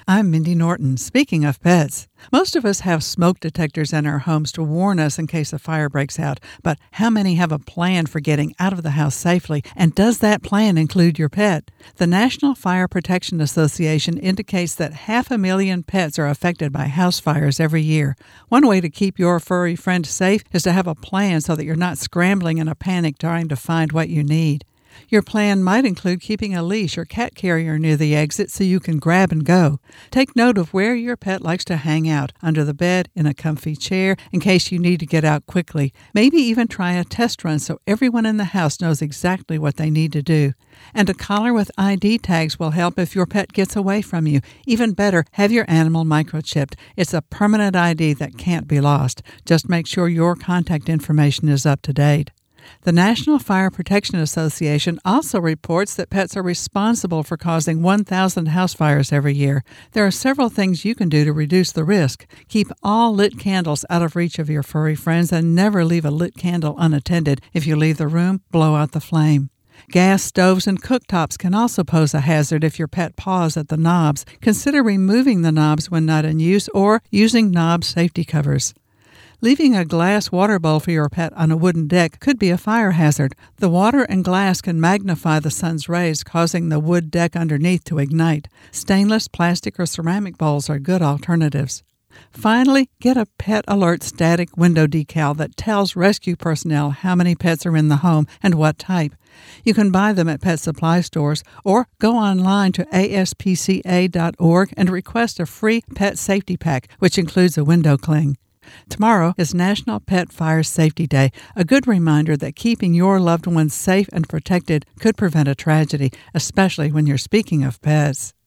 I'm Mindy Norton. Speaking of pets, most of us have smoke detectors in our homes to warn us in case a fire breaks out, but how many have a plan for getting out of the house safely, and does that plan include your pet? The National Fire Protection Association indicates that 500,000 pets are affected by house fires every year. One way to keep your furry friend safe is to have a plan so that you're not scrambling in a panic trying to find what you need. Your plan might include keeping a leash or cat carrier near the exit so you can grab and go. Take note of where your pet likes to hang out, under the bed, in a comfy chair, in case you need to get out quickly. Maybe even try a test run so everyone in the house knows exactly what they need to do. And a collar with ID tags will help if your pet gets away from you. Even better, have your animal microchipped. It's a permanent ID that can't be lost. Just make sure your contact information is up to date. The National Fire Protection Association also reports that pets are responsible for causing 1,000 house fires every year. There are several things you can do to reduce the risk. Keep all lit candles out of reach of your furry friends and never leave a lit candle unattended. If you leave the room, blow out the flame. Gas stoves and cooktops can also pose a hazard if your pet paws at the knobs. Consider removing the knobs when not in use or using knob safety covers. Leaving a glass water bowl for your pet on a wooden deck could be a fire hazard. The water and glass can magnify the sun's rays, causing the wood deck underneath to ignite. Stainless, plastic, or ceramic bowls are good alternatives. Finally, get a pet alert static window decal that tells rescue personnel how many pets are in the home and what type. You can buy them at pet supply stores or go online to aspca.org and request a free pet safety pack, which includes a window cling. Tomorrow is National Pet Fire Safety Day, a good reminder that keeping your loved ones safe and protected could prevent a tragedy, especially when you're speaking of pets.